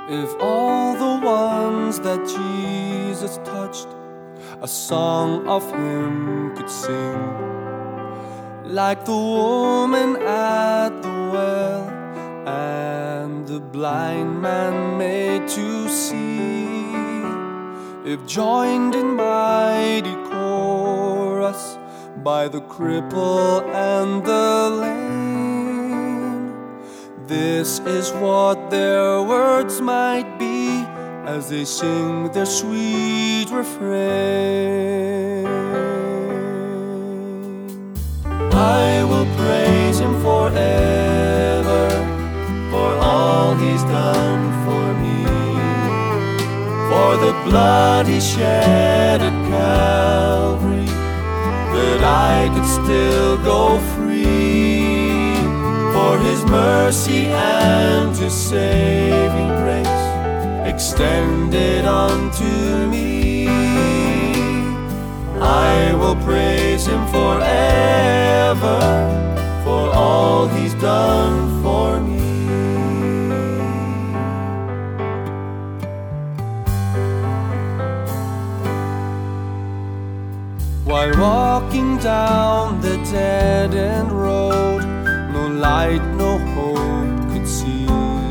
If all the ones that Jesus touched a song of him could sing, like the woman at the well and the blind man made to see, if joined in mighty chorus by the cripple and the lame, this is what their words might be as they sing their sweet refrain. I will praise him forever for all he's done for me, for the blood he shed at Calvary, that I could still go free, for his mercy and his saving grace extended unto me. I will praise him forever for all he's done for me. While walking down the dead-end road, no light, no hope could see,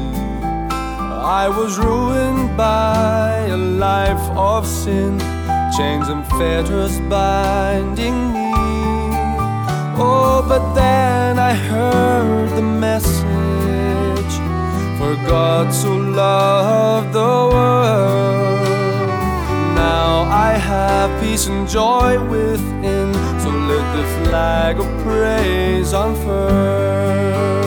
I was ruined by a life of sin, chains and fetters binding me. Oh, but then I heard the message, for God so loved the world. Now I have peace and joy within, so let the flag of praise unfurl.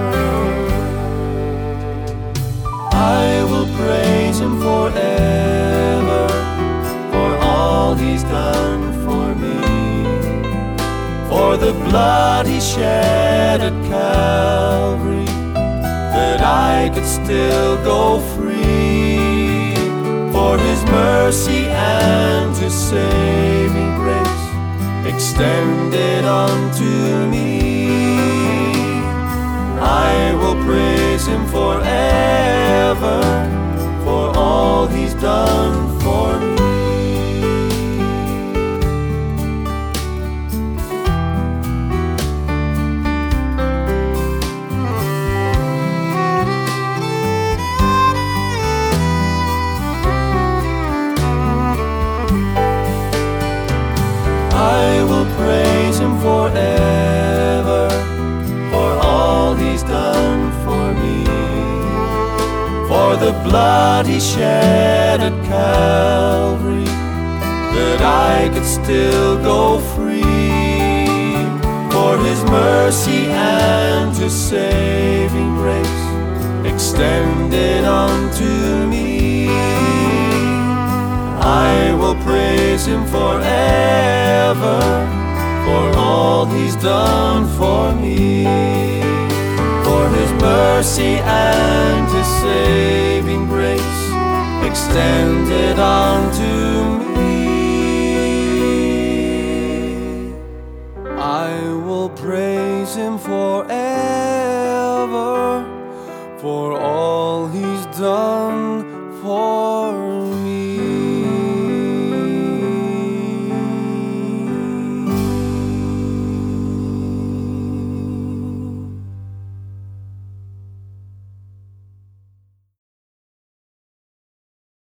I will praise him forever for all he's done for me, for the blood he shed at Calvary, that I could still go free, for his mercy and his saving grace extended unto me. I will praise him forever for all he's done for me. I will praise him forever for all he's done for me, for the blood he shed at Calvary, that I could still go free, for his mercy and his saving grace extended unto me. I will praise him forever for all he's done for me, for his mercy and his saving grace extended unto me. I will praise him forever for all he's done for me.